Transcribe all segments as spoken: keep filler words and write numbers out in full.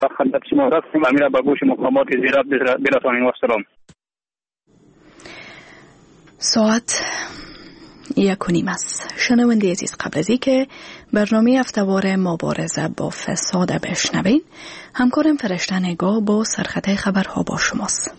خدمت شما رفتیم و میره به گوش مقامات زیرات برسانیم. و سلام. ساعت یک و نیم است. شنونده عزیز، قبل از اینکه برنامه هفته‌وار مبارزه با فساد بشنوین، همکارم فرشته نگاه با سرخطه خبرها با شماست.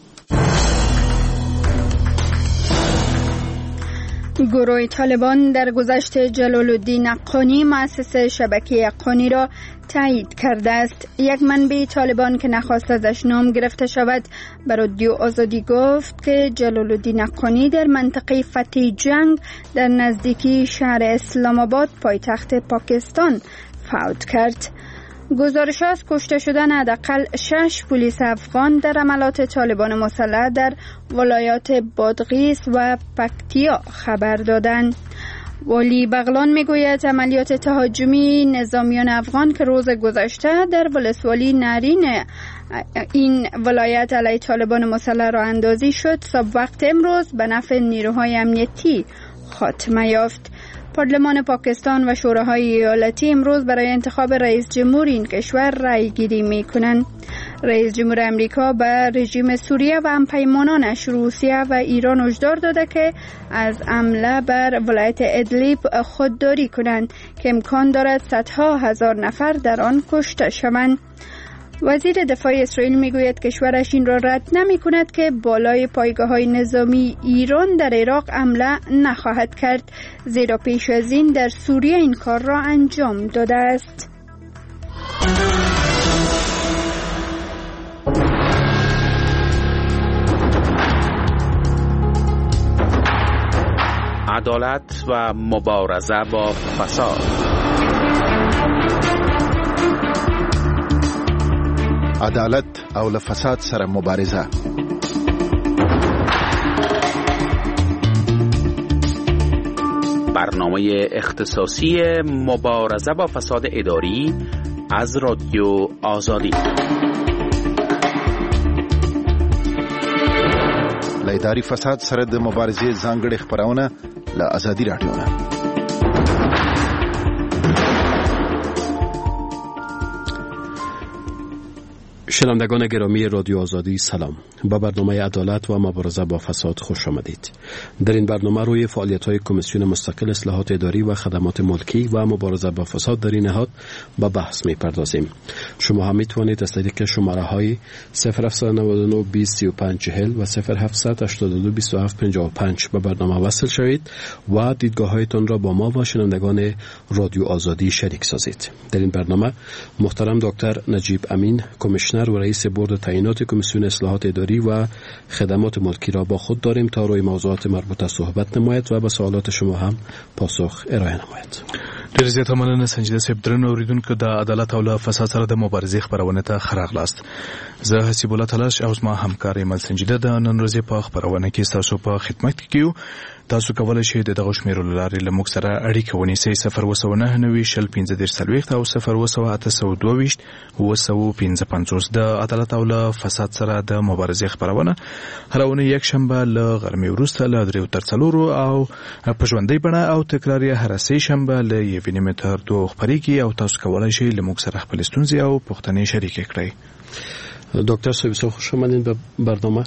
گروه طالبان در گذشت جلال الدین اقانی مؤسس شبکه اقانی را تایید کرده است. یک منبع طالبان که نخواست ازش نام گرفته شود به رادیو آزادی گفت که جلال الدین اقانی در منطقه فتح جنگ در نزدیکی شهر اسلام آباد پایتخت پاکستان فوت کرد. گزارش از کشته شدن حداقل شش پلیس افغان در حملات طالبان مسلح در ولایات بادغیس و پکتیا خبر دادند. والی بغلان میگوید عملیات تهاجمی نظامیان افغان که روز گذشته در ولسوالی نرین این ولایت علیه طالبان مسلح راه اندازی شد، صبح وقت امروز به نفع نیروهای امنیتی خاتمه یافت. پارلمان پاکستان و شوراهای ایالتی امروز برای انتخاب رئیس جمهور این کشور رأی گیری می کنند. رئیس جمهور امریکا به رژیم سوریه و همپیمانانش روسیه و ایران هشدار داده که از حمله بر ولایت ادلیب خودداری کنند که امکان دارد صدها هزار نفر در آن کشته شوند. وزیر دفاع اسرائیل میگوید کشورش این را رد نمی کند که بالای پایگاه‌های نظامی ایران در عراق حمله نخواهد کرد، زیرا پیش از این در سوریه این کار را انجام داده است. عدالت و مبارزه با فساد. عدالت او له فساد سره مبارزه. برنامه اختصاصی مبارزه با فساد اداری از رادیو آزادی. له اداري فساد سره د مبارزې ځانګړې خبرونه له آزادي رادیو نه. شنوندگان گرامی رادیو آزادی سلام. با برنامه عدالت و مبارزه با فساد خوش آمدید. در این برنامه روی فعالیت‌های کمیسیون مستقل اصلاحات اداری و خدمات ملکی و مبارزه با فساد در این نهاد با بحث می‌پردازیم. شما هم می‌توانید از طریق شماره‌های صفر هفت نه نه بیست سی و پنج چهل و صفر هفت هشت دو بیست و هفت پنجاه و پنج به برنامه وصل شوید و دیدگاه‌هایتان را با ما و شنوندگان رادیو آزادی شریک سازید. در این برنامه محترم دکتر نجیب امین، کمیشنر و رئیس بورد تعیینات کمیسیون اصلاحات اداری و خدمات ملکی را با خود داریم تا روی موضوعات مربوطه صحبت نماید و به سوالات شما هم پاسخ ارائه نماید. ډېر زیات مننه سنجیده صاحب. درنو اوریدونکو، د عدالت او له فساد سره د مبارزې خبرونه ته ښه راغلاست. زه حسیب الله تلاش او زما همکار ایمل سنجیده د نن ورځې په خبرونه کې ستاسو په خدمت کې کیو. تاسو کولای شئ د دغه شمیرو له لارې له موږ سره اړیکه ونیسئ. صفر اووه سوه نهه نوي شل پنځه دېرش څلوېښت او صفر اووه سوه اته سوه دوه ویشت اووه سوه پنځه پنځوس. د عدالت او له فساد سره د مبارزې خبرونه هره اونۍ یکشنبه له غرمې وروسته له درېو تر څلورو او په ژوندۍ بڼه او تکرار یې هره سې شنبه له یوې نیمې تر دوو خپرېږي او تاسو کولای شئ له موږ سره خپلې ستونزې او پوښتنې شریکې کړئ. دکتر صاحب بسیار خوش آمدید به برنامه.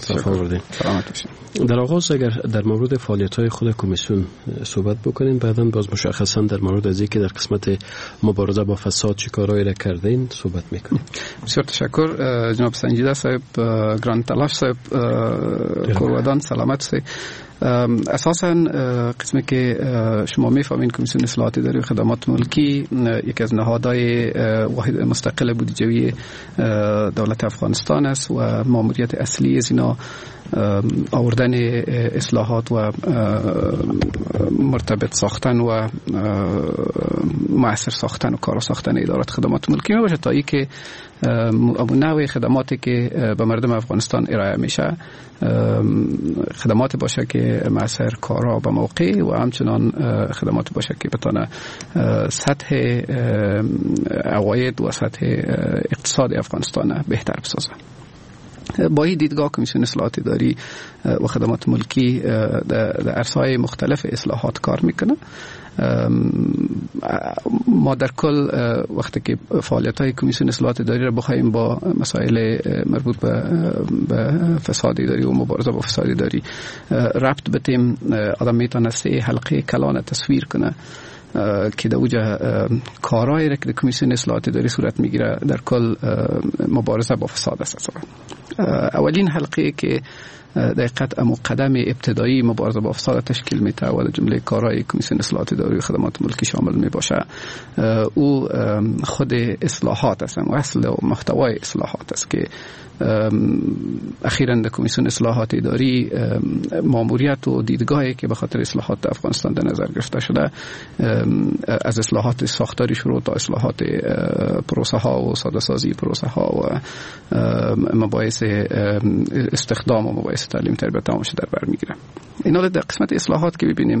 در آغاز اگر در مورد فعالیت‌های خود کمیسیون صحبت بکنین، بعداً باز مشخصاً در مورد از اینکه در قسمت مبارزه با فساد چه کارهایی را کردین صحبت میکنیم. بسیار تشکر جناب سنجیده صاحب، گران تلاش صاحب، کورودان سلامت صاحب. اساساً قسمی که شما میفهمین کمیسیون اصلاحات اداری و خدمات ملکی یکی از نهادهای واحد مستقل بودجوی دولت افغانستان است و ماموریت اصلی از اینا آوردن اصلاحات و مرتبط ساختن و مؤثر ساختن و کارا ساختن ادارات خدمات ملکی می باشه تا ای که نوع خدماتی که به مردم افغانستان ارائه میشه خدمات باشه که مؤثر، کارا به موقع و همچنان خدمات باشه که بتونه سطح عواید و سطح اقتصاد افغانستان بهتر بسازه. با این دیدگاه کمیسیون اصلاحات اداری و خدمات ملکی در عرصه‌های مختلف اصلاحات کار میکنه. ما در کل وقتی که فعالیت‌های کمیسیون اصلاحات اداری را بخوایم با مسائل مربوط به به فساد اداری و مبارزه با فساد اداری ربط بدیم، آدم میتونه سه حلقه کلان تصویر کنه که در اوجه کارهایی را که کمیسیون اصلاحات اداری صورت میگیره در کل مبارزه با فساد است. اولین حلقه که دقیقاً امو قدم ابتدایی مبارزه با فساد تشکیل میده و جمله کارهای کمیسیون اصلاحات اداری و خدمات ملکی شامل می باشه، او خود اصلاحات است و اصل و محتوای اصلاحات است که اخیراً در کمیسیون اصلاحات اداری ماموریت و دیدگاهی که به خاطر اصلاحات افغانستان در نظر گرفته شده، از اصلاحات ساختاری شروع تا اصلاحات پروسه ها و ساده سازی پروسه ها و مباحث استخدام و مباحث تعلیم تربیت آموزش در بر میگیره. اینا در قسمت اصلاحات که ببینیم،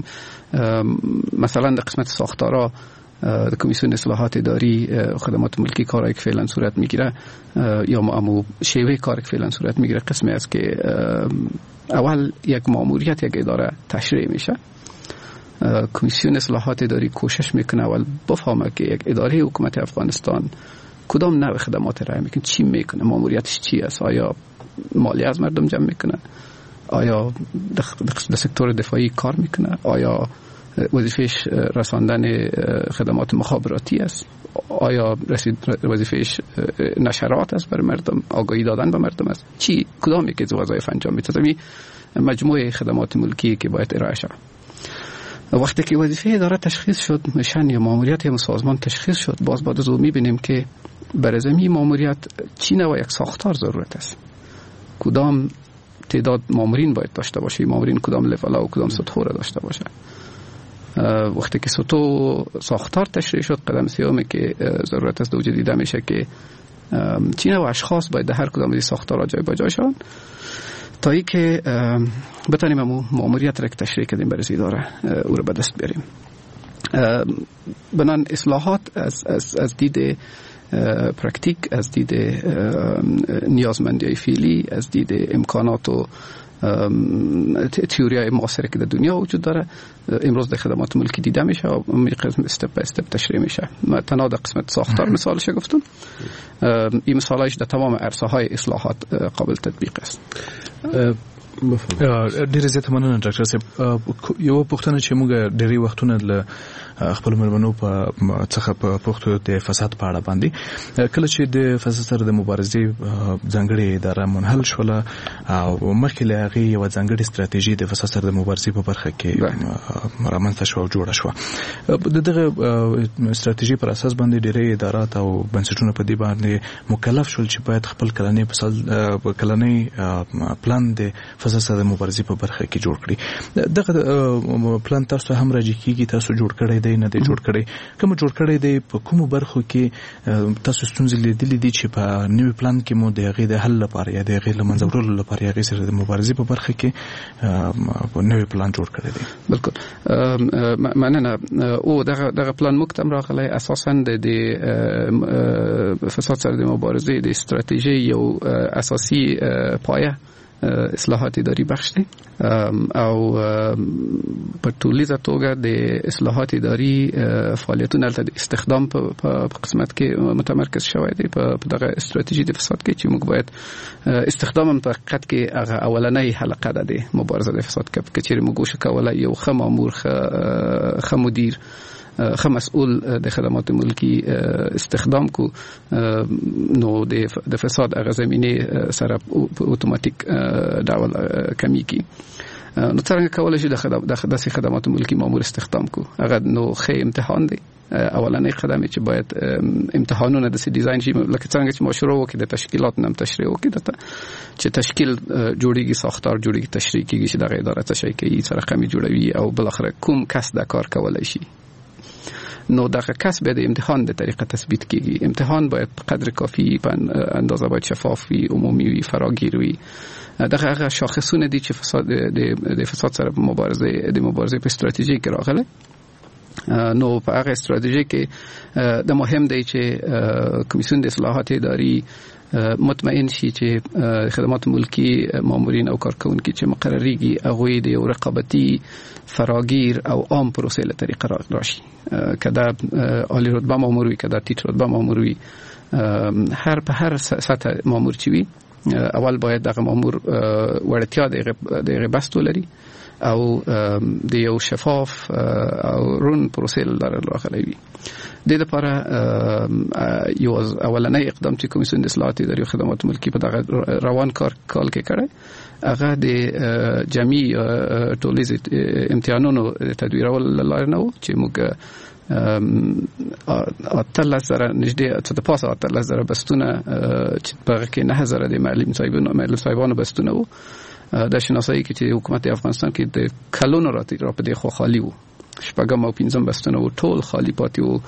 مثلا در قسمت ساختارا در کمیسیون اصلاحات اداری خدمات ملکی کارایی که فعلا صورت میگیره یا امو شیوه کاری که فعلا صورت میگیره قسمی است که اول یک ماموریت یک اداره تشریع میشه. کمیسیون اصلاحات اداری کوشش میکنه اول بفهمه که یک اداره حکومت افغانستان کدام نوع خدمات ارائه میکنه، چی میکنه، ماموریتش چی است، آیا مالیه از مردم جمع میکنه، آیا در سکتور دفاعی کار میکنه، آیا وظیفهش رساندن خدمات مخابراتی است، آیا رسید وظیفهش نشرات است برای مردم، آگاهی دادن به مردم است، چی کدام یکی از وظایف انجام میده. می مجموعه خدمات ملکی که باید ارائه شود. وقتی که وظیفه اداره تشخیص شد، مشن یا ماموریت یا سازمان تشخیص شد، باز بعد از اون میبینیم که برای زمین ماموریت چی نوع یک ساختار ضرورت است، کدام تعداد مامورین باید داشته باشه، مامورین کدام لول و کدام سطح را داشته باشه. وقتی که سطح ساختار تشریح شد، قدم سومی که ضرورت است دوجه دیده میشه که چی نوع اشخاص باید در هر کدام از ساختارها جای با جای شوند تا ای که بتانیم امو ماموریت را که تشریح کردیم برای اداره او را به دست بیاریم. بنان اصلاحات از, از, از دید پرکتیک، از دید نیازمندی فعلی، از دید امکانات و تئوریای معاصره که در دنیا وجود داره امروز در خدمات ملکی دیده میشه و قسم استپ به استپ تشریح میشه. ما تنها در قسمت ساختار مثالش گفتم، این مثالش در تمام عرصه های اصلاحات قابل تطبیق است. ډیر زیات مننه ډاکټر صاحب. یو پوښتنه چې موږ ډېری وختونه له خپل مېرمنو په څخه په پښتو د فساد په اړه باندې کله چې د فساد سره د مبارزې ځانګړې اداره منحل شوله او مخکې له هغې یوه ځانګړې ستراتیژي د فساد سره د مبارزې په برخه کې رامنځته شوه او جوړه شوه. د دغه ستراتیژي پر اساس باندې ډېری ادارات او بنسټونه په دې باندې مکلف شول چې باید خپل کلنی کلنی پلان د فساد سره د مبارزې په برخه کې جوړ کړي. دغه پلان تاسو هم راځي کیږي، تاسو جوړ کړی دی نه دی جوړ کړی، کوم جوړ کړی دی، په کومو برخو کې تاسو ستونزې لیدلې دي چې په نوي پلان کې مو د هغې د حل لپاره یا د هغې له منځه وړلو لپاره یا هغې سره د مبارزې په برخه کې نوی پلان جوړ کړی دی؟ بالکل مننه. او دغه دغه پلان موږ ته هم راغلی اساسا د فساد سره د مبارزې د استراتیژي یو اساسي پایه اصلاحات اداری بخش دی او په ټولیزه توګه د اصلاحات اداری فعالیتونه د استخدام په قسمت کې متمرکز شوی دی په دغه استراتیژي د فساد کې چې موږ باید استخدام هم په حقیقت کې هغه اولنۍ حلقه ده د مبارزه د فساد کې چې موږ وشو کولای یو ښه مامور ښه مدیر ښه مسؤل د خدمات ملکی استخدام کو نو د فساد هغه زمینه سره اتوماتیک ډول کمیږي. نو څنګه کولای شو د داسې خدمات ملکی مامور استخدام کو؟ هغه نو ښه امتحان دی، اولنې قدم چې باید امتحانونه د سي ډیزاین شي، لکه څنګه چې ما شروع وکړو د تشکیلات نم تشریح وکړو چې تشکیل جوړیږي، ساختار جوړیږي، تشریح کیږي چې دغه اداره څه شي کوي، څه رقمي جوړوي او بل اخر کوم کس دا کار کولای شي. نو دغه کس به د امتحان د طریقه تثبیت کیږي. امتحان باید په قدر کافی په اندازه باید شفاف وي، عمومي وي، فراگیر وي. دغه هغه شاخصونه دي چې فساد د فساد سره مبارزه د مبارزه په استراتیژي کې راغله نو په هغه استراتیژي کې د مهم دی چې کمیسیون د اصلاحات اداري مطمئن شي چې خدمات ملکی مامورین او کارکونکي چې مقرریږي هغه د یو رقابتي فراگیر او عام پروسې له طریقه راشي، کدا عالی رتبه مامور وي کدا ټیټ رتبه مامور وي، هر په هر سطح مامور چې وي اول باید دغه مامور وړتیا د غبستو لري او د یو شفاف او رون پروسې لاره راغلی وي. د لپاره یو اولنی اقدام چې کمیسیون د اصلاحات اداري او خدمات ملکی په دغه روان کار کال کې کړی هغه د جمعي ټولنیز امتحانونو تدویرول لاره نه و چې موږ اتلس زره نږدې څه د پاسه اتلس زره بستونه چې په هغه کې نه زره د معلم صاحبانو معلم صاحبانو بستونه وو د شناسایی کې چې حکومت افغانستان کې د کلونو راته را په دې خو خالی وو، شپږم او پنځم بستونه وو ټول خالی پاتې وو،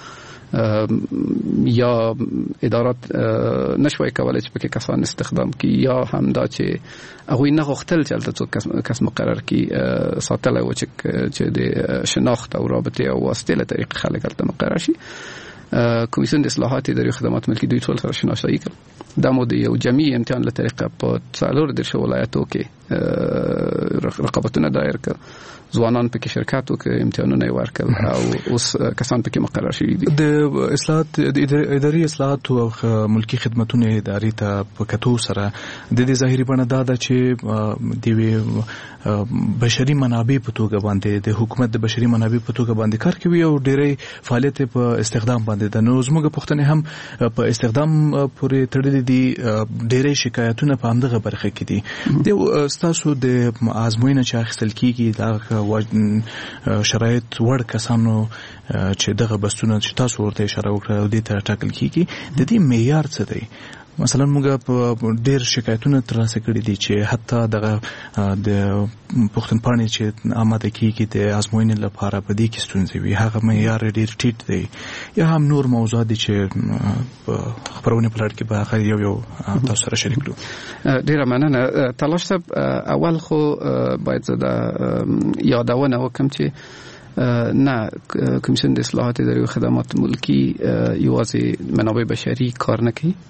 یا ادارات نشوي کولای چې پکې کسان استخدام کی یا هم دا چې هغه نه غوښتل چې البته څوک کس مقرر کی ساتل او چې د شناخت او رابطه او واسطه له طریق خلک البته مقرر شي. کمیسیون د اصلاحات اداري خدمات ملکی دوی ټول سره شناسایی کړ د مو د یو جمعي امتحان له طریقه په څلور د ولایتو کې رقابتونه دایر کړ، ځوانان پکې شرکت وکړ، امتحانونه ورکړل او اوس کسان پکې مقرر شوي دي. د اصلاحات اداري اصلاحات او ملکی خدماتونه اداري ته په کتو سره د دې ظاهري بڼه دا ده چې د بشري منابع په توګه باندې د حکومت د بشري منابع په توګه باندې کار کوي او ډېری فعالیت په استخدام باندې د نو زموږ پښتنې هم په استخدام پورې تړلې دي، ډېری شکایتونه په همدغه برخه کې دي. د تاسو د ازموینه چې اخیستل کیږي دا شرایط وړ کسانو چې دغه بستونه چې تاسو ورته اشاره وکړه او دې ته ټاکل کیږي د دې معیار څه دی؟ مثلا موږ په ډېر شکایتونه ترلاسه کړي دي چې حتی دغه د پښتونپاڼې چې آماده کیږي د ازموینې لپاره په دې کې ستونزې وي، هغه معیار ډېر ټیټ دی، یا هم نور موضوعات دي چې خبرونه په لړ کې به هغه یو یو تاسو سره شریک کړو. ډېره مننه. تلاش صاحب، اول خو باید زه د یادونه وکړم چې نه کمیسیون د اصلاحات اداري او خدمات ملکی یوازې منابع بشري کار نه کوي.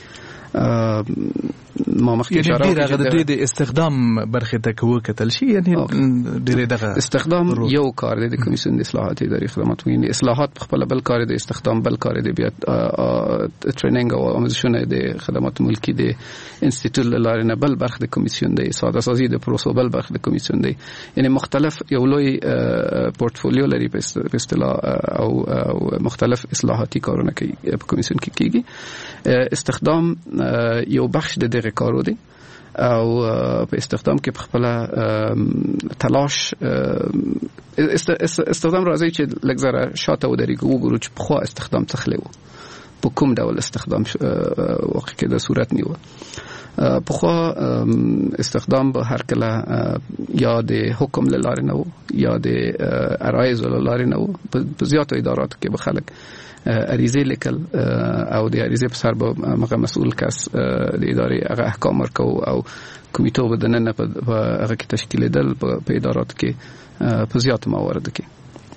ما مخکې اشاره وکړه چې د دوی د استخدام برخه ته کوو کتل شي، یعنی ډېر دغه استخدام یو کار دی د کمیسیون د اصلاحات اداري خدمات ملکی. اصلاحات خپل بل کار دی، استخدام بل کار دی، بیا ټریننګ او آموزشونه د خدمات ملکی د انسټیټیوټ لاره نه بل برخه د کمیسیون دی، ساده سازي د پروسو بل برخه د کمیسیون دی، یعنی مختلف یو لوی پورتفولیو لري په اصطلاح او مختلف اصلاحاتي کارونه کوي په کمیسیون کې کیږي. استخدام یو بخش د دغه کارو دی او په استخدام کې په خپل تلاش استخدام راځي چې لږ شاته ودرېږو وګورو چې په خوا استخدام تخلی و، په کوم ډول استخدام واقع کې د صورت نیو. په خوا استخدام به هر کله یا د حکم له لارې نه و یا د عرایض له لارې نه و. په زیاتو اداراتو کې به خلک عریضه لیکل او د عریضه په سر به هغه مسؤل کس د ادارې هغه احکام ورکو او کمیټو به دننه په هغه کې تشکیلېدل په اداراتو کې په زیاتو مواردو کې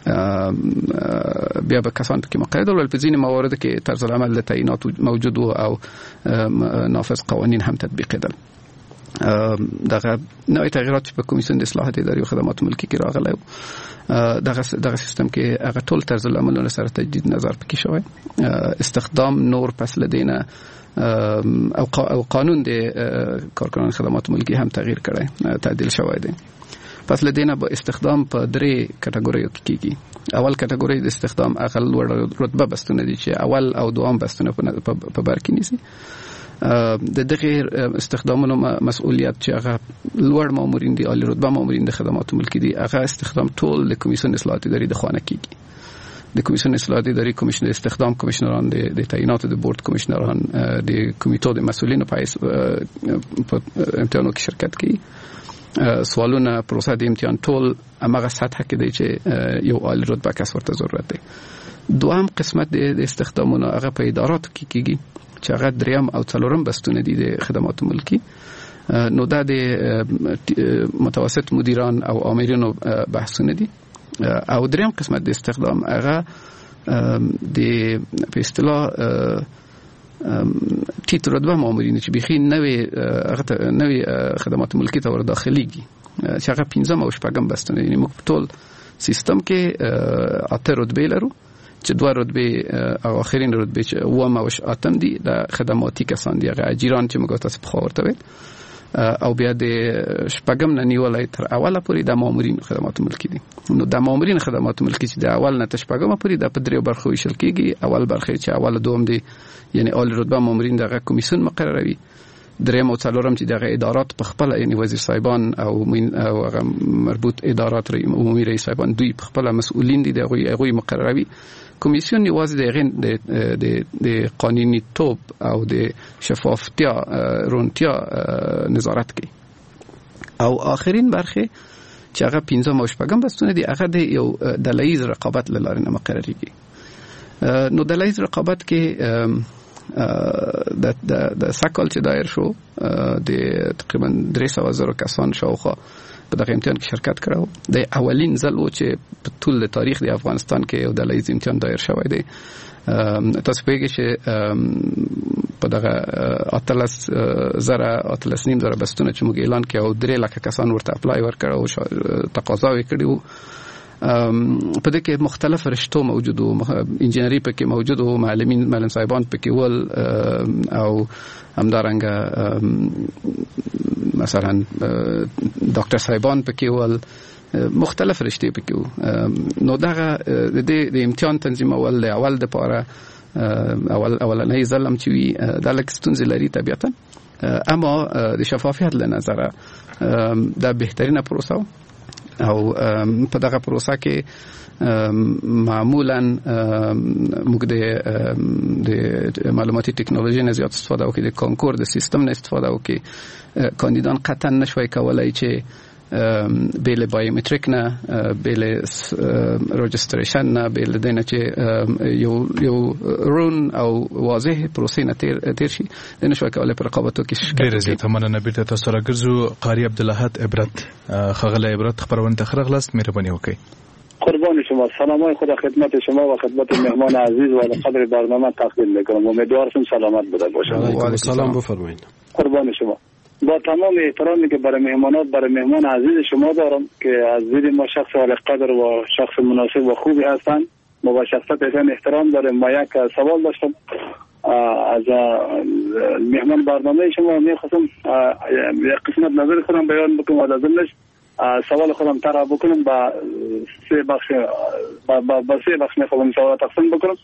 بیا به کسان کې مقید ول په ځینې مواردو کې طرز العمل د تعینات موجود او نافذ قوانین هم تطبیقېدل. دغه نوې تغیرات په کمیسیون د اصلاحات اداري او خدمات ملکی کې راغلی دغه دغه سیستم کې هغه ټول طرز العملونه سره تجدید نظر پکې شوی. استخدام نور پس لدینه او او قانون د کارکنان خدمات ملکی هم تغییر کړی، تعدیل شوی دی. پس لدینه با استخدام په درې کټګوریو کې کیږي. اول کټګوري د استخدام اقل رتبه بستونه دي چې اول او دوام بستونه په بر کې نیسي. د دغه استخدامونو مسؤلیت چې هغه لوړ مامورین دي، عالی رتبه مامورین د خدمات ملکی دي، هغه استخدام ټول د کمیسیون اصلاحات اداري د خوانه کیږي. د کمیسیون اصلاحات اداري کمیشنر استخدام کمیشنران د تعینات د بورډ کمیشنران د کمیټو د مسؤلینو په امتحانو کې شرکت کوي. سوالونه پروسه د امتحان ټول هغه سطح کې دی چې یو عالی رتبه کس ورته ضرورت دی. دوام قسمت د استخدامونو هغه په اداراتو کې کیږي چې هغه دریم او څلورم بستونه دي د خدمات ملکی. نو دا د متوسط مدیران او آمرینو بحثونه دي. او دریم قسمت د استخدام هغه د په اصطلاح ټیټ رتبه مامورین چې بيخي نوې هغه نوې خدمات ملکی ته ور داخليږي چې هغه پنځم او شپږم بستونه یعنی موږ په ټول سیستم کې اته رتبه لرو چې دوه رتبه او اخرین رتبه چې اوم او اتم دي د خدماتي کسان دي هغه اجیران چې موږ تاسو په خبر ورته او بیا د شپږم نه نیولای تر اوله پورې د مامورین خدمات ملکی دي. نو د مامورین خدمات ملکی چې د اول نه تر شپږم پورې د پدریو برخو ویشل کیږي. اول برخه چې اول دوم دي یعنی اول رتبه مامورین دغه کمیسیون مقرروي، دریم او څلورم چې دغه ادارات په خپل یعنی وزیر صاحبان او او مربوط ادارات عمومي رئیس صاحبان دوی په خپل مسؤلین دي دغه هغه مقرروي. کمیسیون یوازې د غن د د قانوني توپ او د شفافتیا رونتیا نظارت کوي. او آخرین برخه چې هغه پنځم او شپږم بستونه دي هغه د یو دلایز رقابت لاره نه مقرریږي. نو دلایز رقابت کې د د د سکل چې دایر شو د تقریبا درې سوه زره کسان شاوخوا په دغه امتحان کې شرکت کړو. د اولین ځل و چې په ټول تاریخ د افغانستان کې یو دلایز امتحان دایر شوی دی. تاسو پوهیږئ چې په دغه اتلس زره اتلس نیم زره بستونه چې موږ اعلان کړو درې لکه کسان ورته اپلای ورکړو او تقاضا یې کړې وو. په دې کې مختلف رشتو موجود وو، انجینری پکې موجود وو، معلمین معلم صاحبان پکې ول او همدارنګه مثلا ډاکټر صاحبان پکې ول، مختلف رشتې پکې وو. نو دغه د د امتحان تنظیمول اول د پاره اول اولنۍ ځل چې وی د لک ستونزې لري طبيعتا، اما د شفافیت له نظره دا بهترینه پروسه او په دغه پروسه کې معمولا موږ د معلوماتي ټکنالوژي نه زیات استفاده وکړو، د کانکور د سیستم نه استفاده وکړو. کاندیدان قطعا نشوي کولای چې بیل بایومتریک نه، بیل رجستریشن نه، بیل دینه چې یو یو رون او واضح پروسې نه تیر تیر شي دنه شوي کولای پر رقابتو کې شکایت. ډیر زیاته مننه. بیرته تاسو راګرځو قاری عبدالحد عبرت خغله عبرت خبرونه خرغلاست، مهرباني وکړئ. قربان شما. سلامای خدا خدمت شما و خدمت مهمان عزیز و قدر برنامه تقدیم میکنم. امیدوارم سلامت بوده باشید. و علیکم السلام. بفرمایید. قربان شما. با تمام احترامی که برای مهمانات برای مهمان عزیز شما دارم که از دید ما شخص عالی قدر و شخص مناسب و خوبی هستند، ما با شخصیت ایشان احترام داریم. ما یک سوال داشتم از مهمان برنامه شما، میخواستم یک قسمت نظر خودم بیان بکنم و از ضمنش سوال خودم طرح بکنم با سه بخش با, با, با سه بخش میخوام سوال تقسیم بکنم.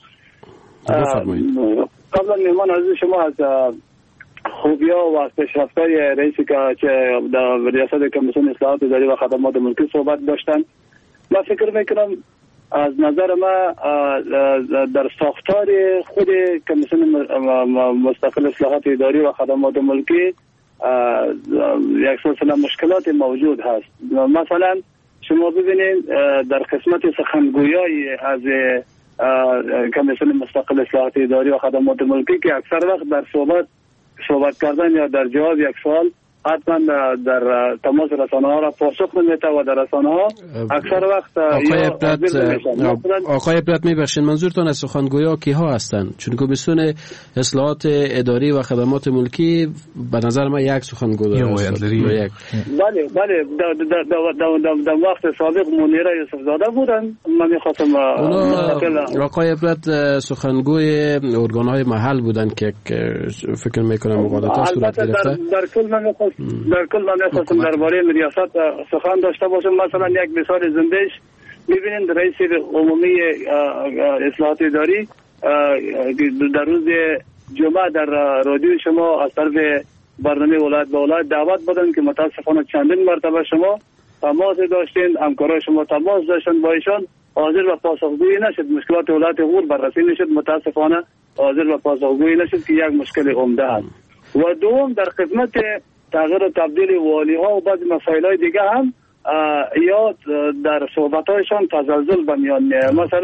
قبلا مهمان عزیز شما از خوبیا و از پیشرفت‌های رئیسی که در ریاست کمیسیون اصلاحات اداری و خدمات ملکی صحبت داشتن، من فکر میکنم از نظر ما در ساختار خود کمیسیون مستقل اصلاحات اداری و خدمات ملکی یک سلسله مشکلات موجود هست. مثلا شما ببینید در قسمت سخنگویی از کمیسیون مستقل اصلاحات اداری و خدمات ملکی که اکثر وقت در صحبت صحبت کردن یا در جواب یک سوال حتما در, در تماس رسانه ها را پاسخ نمیده و در رسانه ها اکثر وقت آقای عبرت آقای عبرت میبخشید منظورتون از سخنگویا کیها هستند؟ چون کمیسیون اصلاحات اداری و خدمات ملکی به نظر من یک سخنگو داره. بله بله در وقت سابق منیره یوسف زاده بودن. من میخواستم آقای عبرت سخنگوی ارگان‌های محل بودن که فکر میکنم مقالطات صورت گرفته. در کل من در کل من میخواستم درباره ریاست سخن داشته باشم. مثلا یک مثال زندهش ببینید رئیس عمومی اصلاحات اداری در روز جمعه در رادیو شما از طرف برنامه ولایت به ولایت دعوت بدن که متاسفانه چندین مرتبه شما تماس داشتین، همکارای شما تماس داشتن با ایشان، حاضر و پاسخگویی نشد. مشکلات ولایت غور بررسی نشد، متاسفانه حاضر و پاسخگویی نشد که یک مشکل عمده است. و دوم در خدمت تغییر و تبدیل والی ها و بعض مسائل های دیگه هم یا در صحبت هایشان تزلزل به میان میاد. مثلا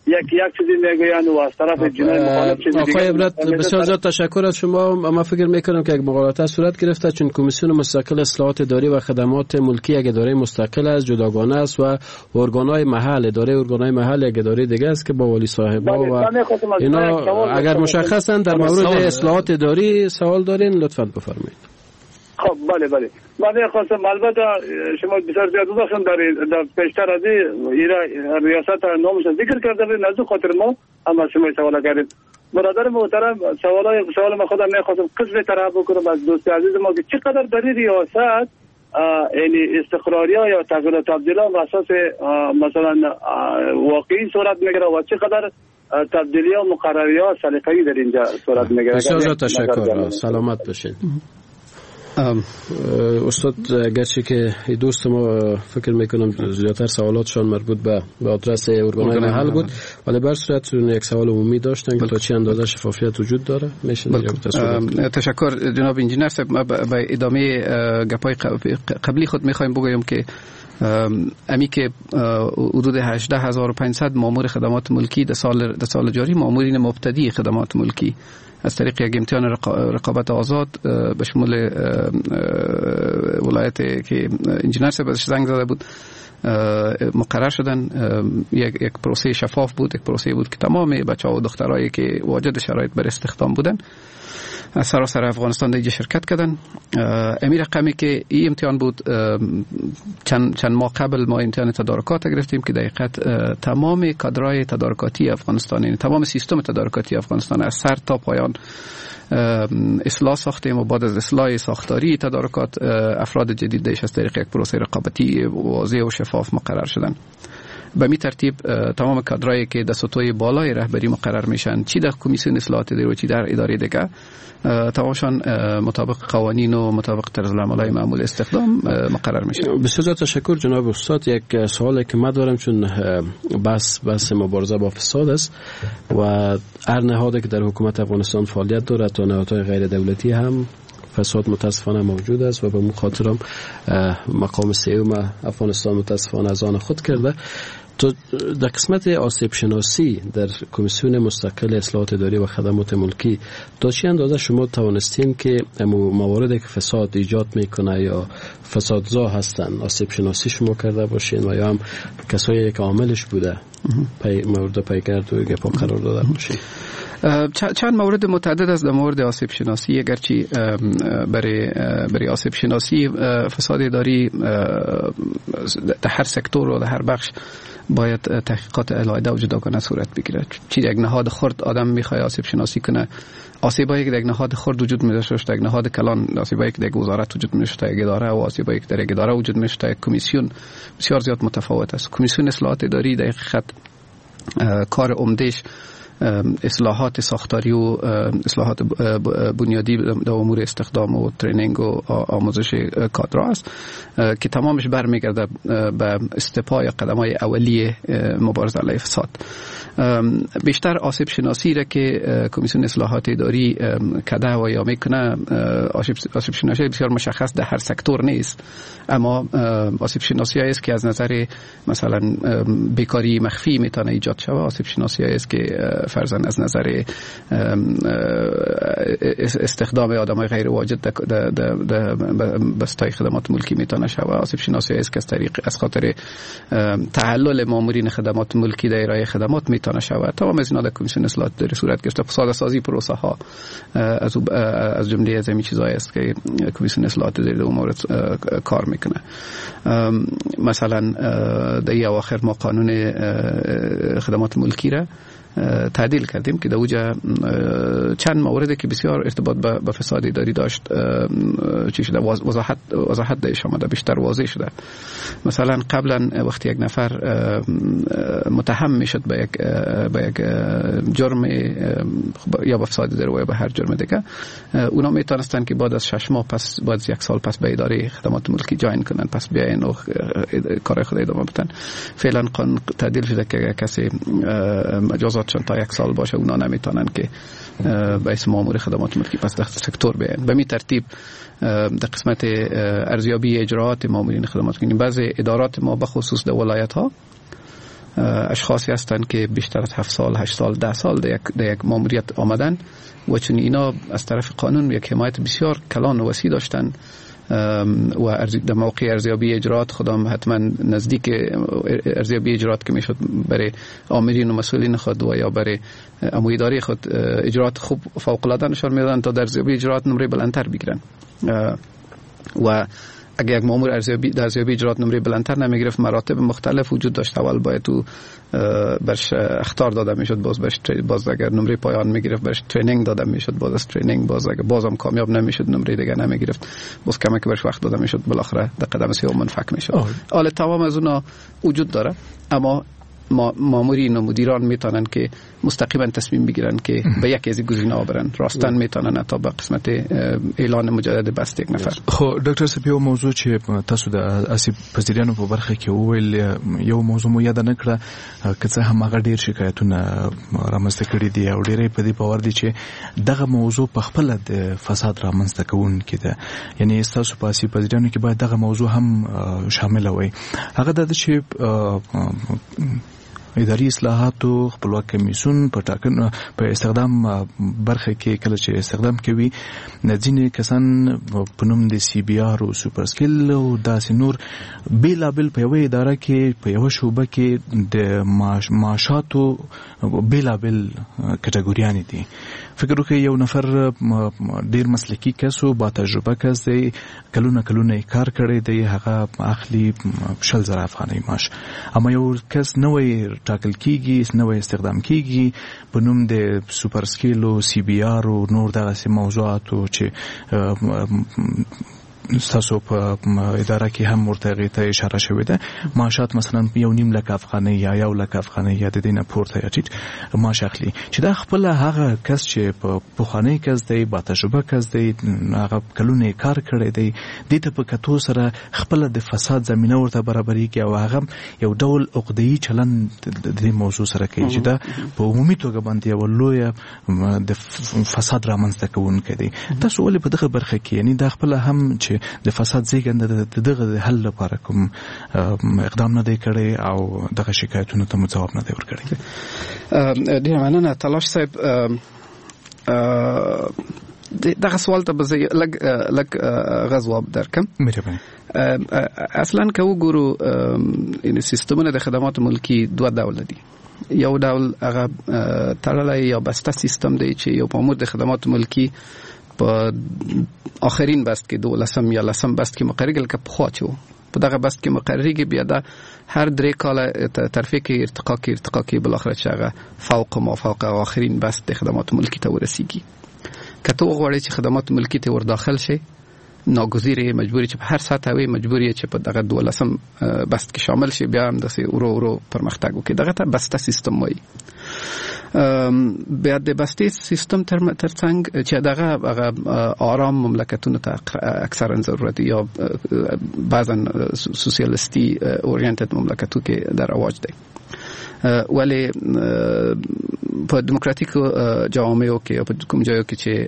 یک یک چیزی میگویند و از طرف جناح مخالف چیزی دیگه. آقای عبرت بسیار زیاد تشکر از شما. ما فکر میکنم که یک مغالطه صورت گرفته، چون کمیسیون مستقل اصلاحات اداری و خدمات ملکی یک اداره مستقل است، جداگانه است و ارگانهای محل اداره ارگانهای محل یک اداره دیگه است که با ولی صاحبا و اینا اگر مشخصا در مورد اصلاحات اداری سوال دارین لطفاً بفرمایید. خب بله بله من خواستم البته شما بسیار زیاد بخشن در در پیشتر از این ریاست نامش ذکر کرده بود، نزد خاطر ما اما شما سوال کردید. برادر محترم سوالای سوال ما خودم میخواستم قسم طرح بکنم از دوست عزیز ما که چقدر در این ریاست یعنی استقراریا یا تغییر و تبدیلات بر اساس مثلا واقعی صورت میگیره و چقدر تبدیلی ها مقرری ها سلیقه‌ای در اینجا صورت میگیره. بسیار تشکر. سلامت باشین. استاد گرچه که دوست ما فکر میکنم زیادتر سوالاتشان مربوط به به آدرس ارگان‌های محل بود، ولی بر صورت یک سوال عمومی داشتن که تا چه اندازه شفافیت وجود داره میشه. تشکر جناب انجینر صاحب. ما به ادامه گپای قبلی خود میخوایم بگویم که امی که حدود هجده هزار و پانصد مامور خدمات ملکی در سال در سال جاری مامورین مبتدی خدمات ملکی از طریق یک امتحان رقابت آزاد به شمول ولایت که انجینر صاحب ازش زنگ زده بود مقرر شدن. یک یک پروسه شفاف بود، یک پروسه بود که تمام بچه‌ها و دخترایی که واجد شرایط بر استخدام بودن از سراسر افغانستان دیگه شرکت کردن. امیر رقمی که این امتحان بود چند چند ماه قبل ما امتحان تدارکات گرفتیم که دقیقاً تمام کادرهای تدارکاتی افغانستان، یعنی تمام سیستم تدارکاتی افغانستان از سر تا پایان اصلاح ساختیم و بعد از اصلاح ساختاری تدارکات افراد جدید دیش از طریق یک پروسه رقابتی واضح و شفاف مقرر شدن. به می ترتیب تمام کادرایی که در سطوح بالای رهبری مقرر میشن، چی در کمیسیون اصلاحات اداری و چی در اداره دیگه، تمامشان مطابق قوانین و مطابق طرز العمل‌های معمول استخدام مقرر میشن. بسیار تشکر جناب استاد. یک سوالی که من دارم، چون بس بس مبارزه با فساد است و هر نهادی که در حکومت افغانستان فعالیت دارد تا نهادهای غیر دولتی هم فساد متاسفانه موجود است و به مو خاطرم مقام سیوم افغانستان متاسفانه از آن خود کرده. تو در قسمت آسیب شناسی در کمیسیون مستقل اصلاحات اداری و خدمات ملکی تا چه اندازه شما توانستین که مواردی که فساد ایجاد میکنه یا فسادزا هستن آسیب شناسی شما کرده باشین و یا هم کسایی که عاملش بوده پی مورد پیگرد و گپا قرار داده باشین؟ چند مورد متعدد از در مورد آسیب شناسی، اگرچه برای برای آسیب شناسی فساد اداری در هر سکتور و در هر بخش باید تحقیقات علیحده و جداگانه صورت بگیره. چی یک نهاد خرد آدم میخواد آسیب شناسی کنه، آسیبایی که در یک نهاد خرد وجود می‌داشته، در یک نهاد کلان آسیبایی که در یک وزارت وجود می‌داشته، یک اداره و آسیبایی که در یک اداره وجود می‌داشته، یک کمیسیون بسیار زیاد متفاوت است. کمیسیون اصلاحات اداری در حقیقت کار عمدهش اصلاحات ساختاری و اصلاحات بنیادی در امور استخدام و ترینینگ و آموزش کادرها است که تمامش برمیگرده به استپای قدم‌های اولیه مبارزه علیه فساد. بیشتر آسیب شناسی را که کمیسیون اصلاحات اداری کده و یا میکنه آسیب شناسی بسیار مشخص در هر سکتور نیست، اما آسیب شناسی است که از نظر مثلا بیکاری مخفی میتونه ایجاد شود، آسیب شناسی است که فرضاً از نظر استخدام آدمای غیر واجد در بستای خدمات ملکی میتونه شود، آسیب شناسی است که از طریق از خاطر تعلل مامورین خدمات ملکی در ارائه خدمات میتونه شود. تمام از اینا در کمیسیون اصلاحات اداری صورت گرفته. فساد سازی پروسه ها از از جمله از این چیزایی است که کمیسیون اصلاحات اداری در اون مورد کار میکنه. مثلا در اواخر ما قانون خدمات ملکی را تعدیل کردیم که در اوجا چند موردی که بسیار ارتباط به فساد اداری داشت چی شده وضاحت وضاحت داشت آمده، بیشتر واضح شده. مثلا قبلا وقتی یک نفر متهم میشد به یک به یک جرم یا به فساد اداری یا به هر جرم دیگه، اونا میتونستن که بعد از شش ماه پس بعد از یک سال پس به اداره خدمات ملکی جاین کنن، پس بیاین و کار خود ادامه بدن. فعلا قانون تعدیل شده که کسی مجازات چون تا یک سال باشه اونا نمیتونن که به اسم مامور خدمات ملکی پس در سکتور بیاین. به می ترتیب در قسمت ارزیابی اجراعات مامورین خدمات ملکی بعضی ادارات ما به خصوص در ولایت ها اشخاصی هستند که بیشتر از هفت سال هشت سال ده سال در یک, در یک ماموریت آمدن و چون اینا از طرف قانون یک حمایت بسیار کلان و وسیع داشتن و در موقع ارزیابی اجرات خودم حتما نزدیک ارزیابی اجرات که میشد برای آمرین و مسئولین خود و یا برای امو اداره خود اجرات خوب فوق العاده نشان میدادن تا در ارزیابی اجرات نمره بلندتر بگیرن و اگر یک مامور ارزیابی در ارزیابی اجرات نمره بلندتر نمیگرفت مراتب مختلف وجود داشت. اول باید تو برش اخطار داده میشد، باز برش باز اگر نمره پایان میگرفت برش ترینینگ داده میشد، باز از ترینینگ باز اگر بازم کامیاب نمیشد نمره دیگه نمیگرفت، باز کمک برش وقت داده میشد، بالاخره در قدم سوم منفک میشد. حالا تمام از اونا وجود داره، اما مامورین و مدیران میتونن که مستقیما تصمیم بگیرن که به یک از گزینه‌ها برن، راستن میتونن تا به قسمت اعلان مجدد بست یک نفر. خو ډاکټر سپیو موضوع چې تاسو د اسی پذیرانو په برخه کې وویل یو موضوع مو یاد نه کړه که څه هم هغه ډیر شکایتونه رامنځته کړي دي او ډیرې په دې باور دي چې دغه موضوع په خپل د فساد رامنځته کوونکې ده، یعنی تاسو په اسی پذیرانو کې باید دغه موضوع هم شامل وي. هغه د چې اداري اصلاحاتو خپلواک کمیسیون په ټاکنو په استخدام برخه کې کله چې استخدام کوي ځینې کسان په نوم د سی بي آر او سوپر سکیل او داسې نور بیلابل په یوه اداره کې په یوه شعبه کې د معاشاتو بیلابل کټګوریانې دي. فکر وکړئ یو نفر ډیر مسلکی کس او با تجربه کس دی، کلونه کلونه کار کړی دی، هغه اخلي شل زره افغانۍ معاش، اما یو کس نوې ټاکل کیږي نوې استخدام کیږي په نوم د سوپر سکیل او سی بي آر او نور دغه موضوعاتو چې تاسو په اداره کې هم ورته ته اشاره شوې ده، معاشات مثلا یو نیم لک افغانۍ یا یو لک افغانۍ یا د دینه پورته یا ټیټ معاش اخلي، چې دا خپل هغه کس چې په پخوانی کس دی با تجربه کس دی، هغه کلونه کار کړی دی، د ته په کتو سره خپل د فساد زمينه ورته برابرېږي او هغه یو ډول عقده‌ای چلن د موضوع سره کوي چې دا په عمومي توګه باندې یو لوی د فساد رامنځته کوونکی دی. تاسو ولې په دغه برخه کې یعنی دا خپل هم چې د فساد زیږنده د دغه حل لپاره کوم اقدام نه دی کړی او دغه شکایتونو ته جواب نه دی ورکړی؟ ډیر مننه تلاش صاحب. دغه سوال ته به زه لږ لږ غواب درکم. مهرباني. اصلا که وګورو این سیستمونه د خدمات ملکی دوه ډول دي. یو ډول هغه تړلی یا بسته سیستم دی چې یو مامور د خدمات ملکی په آخرین بست کې دولسم یا لسم بست کې مقرریږي که پخوا چې و په دغه بست کې مقرریږي، بیا د هر درې کاله ترفیع کې ارتقا کې ارتقا کې بالاخره چې هغه فوق ما فوق آخرین بست د خدمات ملکی ته ورسیږي. که ته وغواړې چې خدمات ملکی ته ورداخل شي ناگزیره مجبوری چې په هر سطح وي مجبوری چې په دغه دولسم بست کې شامل شي، بیا هم داسې ورو ورو پرمختګ وکړي. دغه ته بسته سیستم وایي. بیا د بسته سیستم تر ترڅنګ چې دغه هغه آرام مملکتونو ته اکثرا ضرورت یا بعضا سوسیالیستی اورینتد مملکتو کې در رواج دی، ولی په دیموکراتیکو جوامعو کې او په کوم ځایو کې چې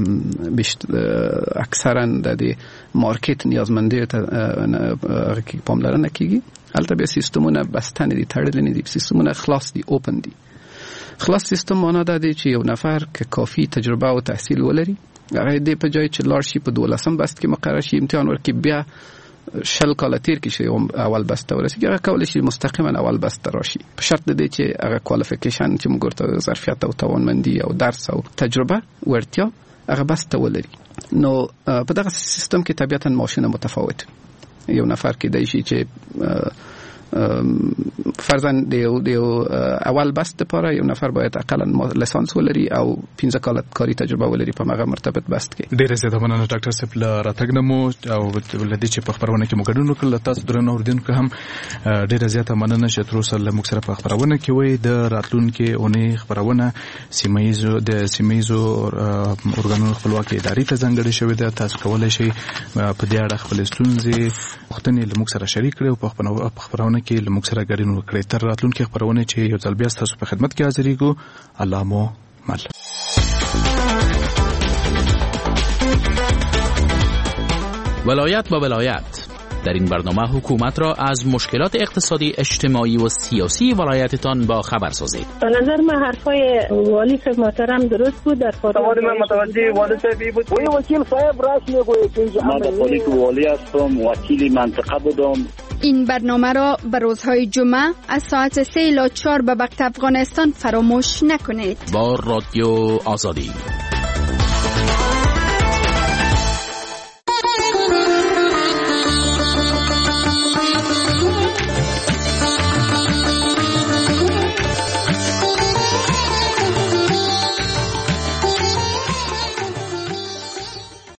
اکثرا د مارکیټ نیازمندۍ ته پاملرنه کیږي، هلته بیا سیستمونه بسته نه دي، تړلي نه دي، سیستمونه خلاص دي، اوپن دي. خلاص سیستم معنا ده چې یو نفر که کافی تجربه او تحصیل ولري هغه دې په ځای چې لاړ شي په دولسم بست کې مقرر شي امتحان ورکړي، بیا شل کاله تیر کې شي اول بست ته ورسیږي، هغه کولی شي مستقیما اول بست ته راشي په شرط د دې چې هغه کوالیفیکیشن چې موږ ورته ظرفیت او توانمندي او درس او تجربه ورتیا هغه بست ته ولري. نو په دغه سیستم کې طبیعتا ماشین متفاوت، یو نفر کې دی شي چې فرضاً دیو دیو اول بست لپاره یو نفر باید اقلا لیسانس ولري او پنځه کاله کاري تجربه ولري په هغه مرتبط بست کې. ډیره زیاته مننه ډاکټر صاحب له راتګ نه مو او ولدي چې په خبرونه کې مو ګډون وکړل. تاسو درنو اوریدونکو هم ډیره زیاته مننه چې تر اوسه له موږ سره په خبرونه کې وای. د راتلونکو اونۍ خبرونه سیمایزو د سیمایزو اورګانونو خپلواکي ادارې ته ځانګړې شوې ده. تاسو کولای شئ په دې اړه خپل ستونزې وختونه له موږ سره شریک کړئ او په خبرونه کې له موږ سره ګډون وکړئ. تر راتلونکي خبرونه چې یو ځل بیا تاسو په خدمت کې حاضرېږو. الله مو مل. ولایت با ولایت، در این برنامه حکومت را از مشکلات اقتصادی، اجتماعی و سیاسی ولایتتان با خبر سازید. به نظر من حرفای والی صاحب محترم درست بود. در سوال من متوجه والی صاحبی بود. وی وکیل صاحب راست میگوید که من والی والی هستم، وکیل منطقه بودم. این برنامه را به روزهای جمعه از ساعت سه الی چهار به وقت افغانستان فراموش نکنید. با رادیو آزادی.